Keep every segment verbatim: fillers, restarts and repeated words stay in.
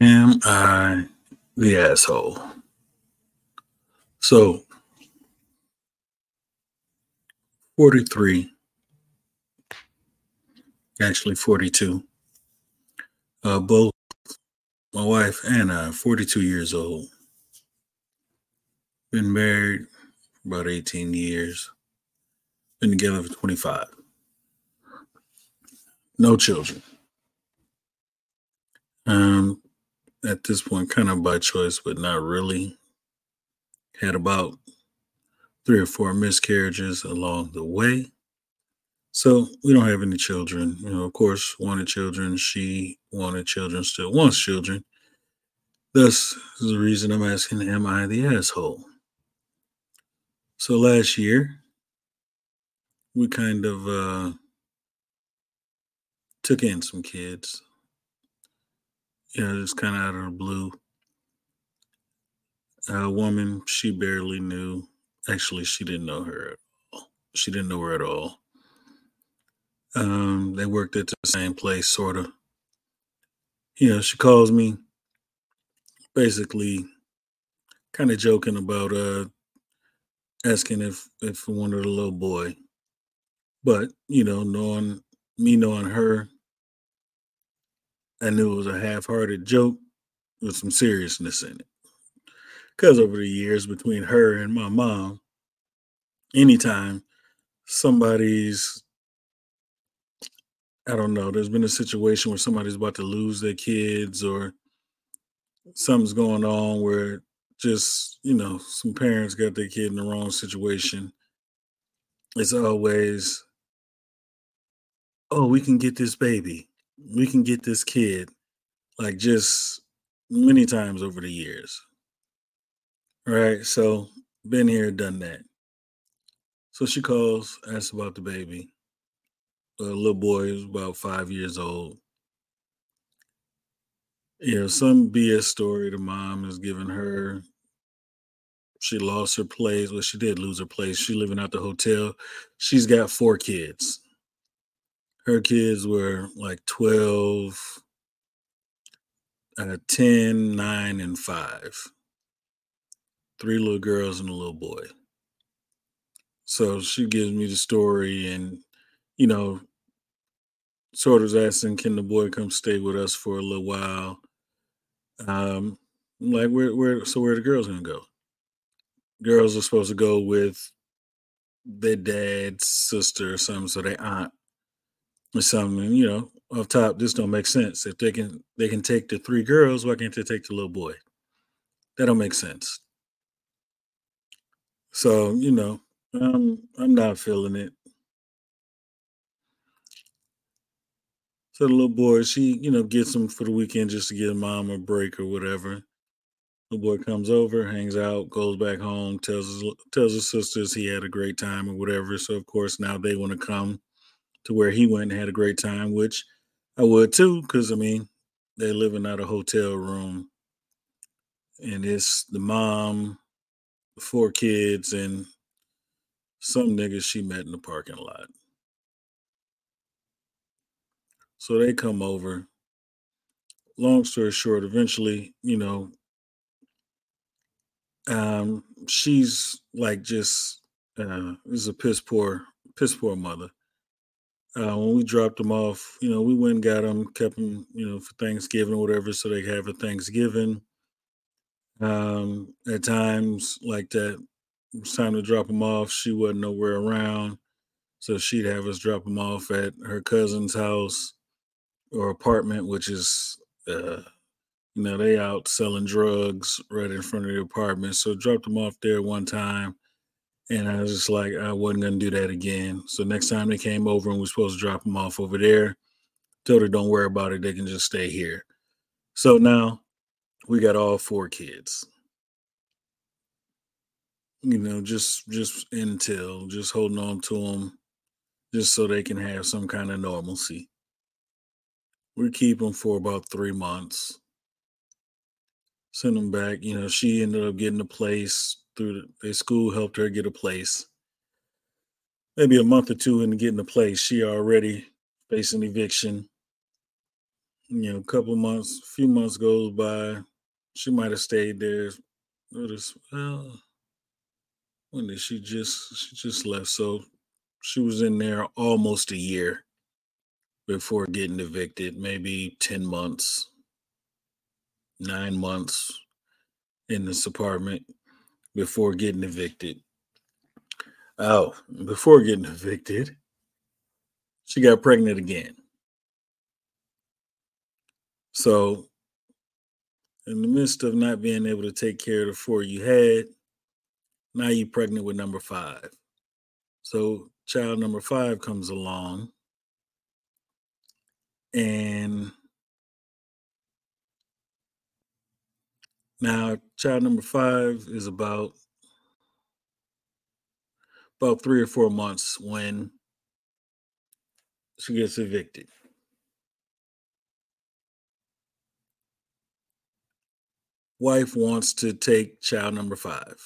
Am I the asshole? So, forty-three, actually forty-two. Uh, both my wife and I, forty-two years old. Been married for about eighteen years. Been together for twenty-five. No children. Um, at this point, kind of by choice, but not really. Had about three or four miscarriages along the way. So we don't have any children. You know, of course, wanted children. She wanted children, still wants children. Thus is the reason I'm asking, am I the asshole? So last year, we kind of uh, took in some kids. You know, just kind of out of the blue. A woman she barely knew. Actually, she didn't know her at all. She didn't know her at all. Um, they worked at the same place, sort of. You know, she calls me, basically, kind of joking about uh asking if if I wanted a little boy. But you know, knowing me, knowing her, I knew it was a half-hearted joke with some seriousness in it. Because over the years, between her and my mom, anytime somebody's, I don't know, there's been a situation where somebody's about to lose their kids or something's going on where just, you know, some parents got their kid in the wrong situation. It's always, oh, we can get this baby. We can get this kid. Like just many times over the years. Right. So been here, done that. So she calls, asks about the baby. A little boy is about five years old. You know, some B S story the mom has given her. She lost her place. Well, she did lose her place. She living out the hotel. She's got four kids. Her kids were like twelve, uh, ten, nine, and five. Three little girls and a little boy. So she gives me the story and, you know, sort of asking, can the boy come stay with us for a little while? Um, I'm like, where, where, so where the girls gonna go? Girls are supposed to go with their dad's sister or something, so they aunt or something. And, you know, off top, this don't make sense. If they can, they can take the three girls. Why can't they take the little boy? That don't make sense. So, you know, um, I'm not feeling it. So the little boy, she, you know, gets him for the weekend just to give mom a break or whatever. The boy comes over, hangs out, goes back home, tells his tells his sisters he had a great time or whatever. So of course now they want to come to where he went and had a great time, which I would too, because I mean they're living out a hotel room, and it's the mom, the four kids, and some niggas she met in the parking lot. So they come over. Long story short, eventually, you know, um, she's like just uh, this is a piss poor, piss poor mother. Uh, when we dropped them off, you know, we went and got them, kept them, you know, for Thanksgiving or whatever, so they could have a Thanksgiving. Um, at times like that, it was time to drop them off. She wasn't nowhere around, so she'd have us drop them off at her cousin's house or apartment, which is, uh, you know, they out selling drugs right in front of the apartment. So dropped them off there one time, and I was just like, I wasn't gonna do that again. So next time they came over and we are supposed to drop them off over there, told her, "Don't worry about it. They can just stay here." So now we got all four kids. You know, just just until just holding on to them, just so they can have some kind of normalcy. We keep them for about three months. Send them back. You know, she ended up getting a place through the, their school helped her get a place. Maybe a month or two into getting a place, she already facing eviction. You know, a couple months, a few months goes by. She might have stayed there. Notice, well, when did she just she just left? So she was in there almost a year before getting evicted. Maybe ten months, nine months in this apartment before getting evicted. Oh, before getting evicted, she got pregnant again. So, in the midst of not being able to take care of the four you had, now you pregnant with number five. So, child number five comes along, and now child number five is about about three or four months when she gets evicted. Wife wants to take child number five.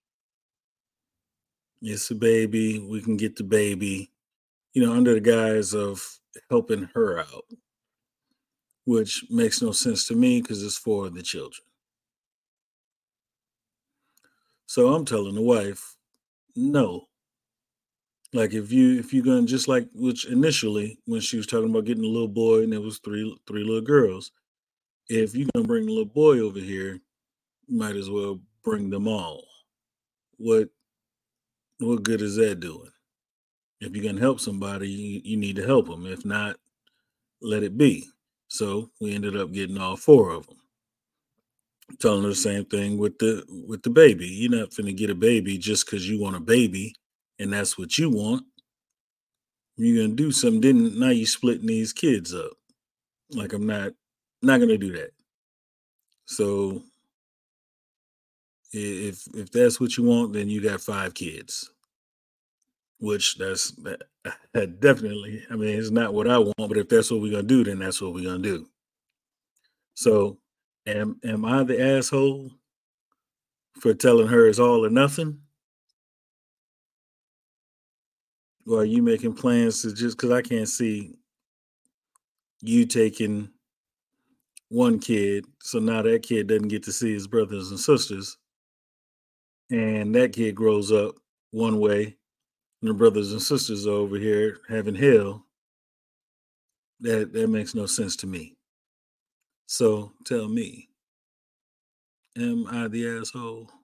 It's a baby. We can get the baby, you know, under the guise of helping her out, which makes no sense to me because it's for the children. So I'm telling the wife, no. Like if you if you're gonna just like which initially when she was talking about getting a little boy and there was three three little girls, if you're gonna bring the little boy over here, you might as well bring them all. What what good is that doing? If you're gonna help somebody, you, you need to help them. If not, let it be. So we ended up getting all four of them. Telling her the same thing with the with the baby. You're not finna get a baby just because you want a baby, and that's what you want. You're gonna do something. Then now you splitting these kids up. Like I'm not not gonna do that. So i- if if that's what you want, then you got five kids. Which that's that, that definitely. I mean, it's not what I want, but if that's what we're gonna do, then that's what we're gonna do. So am am I the asshole for telling her it's all or nothing? Or are you making plans to just because I can't see you taking one kid, so now that kid doesn't get to see his brothers and sisters, and that kid grows up one way, and the brothers and sisters are over here having hell. That that makes no sense to me. So tell me, am I the asshole?